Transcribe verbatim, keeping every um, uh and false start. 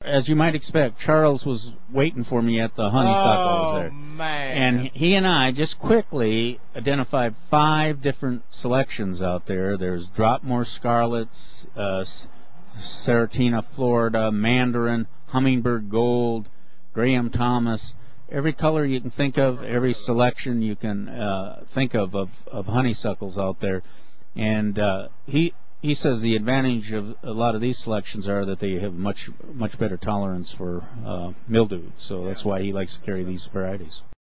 as you might expect, Charles was waiting for me at the honeysuckles oh, there. man. And he and I just quickly identified five different selections out there. There's Dropmore Scarlets, uh, Serratina Florida, Mandarin, Hummingbird Gold, Graham Thomas. Every color you can think of, every selection you can uh, think of, of of honeysuckles out there. And uh, he he says the advantage of a lot of these selections are that they have much much better tolerance for uh, mildew. So that's why he likes to carry these varieties.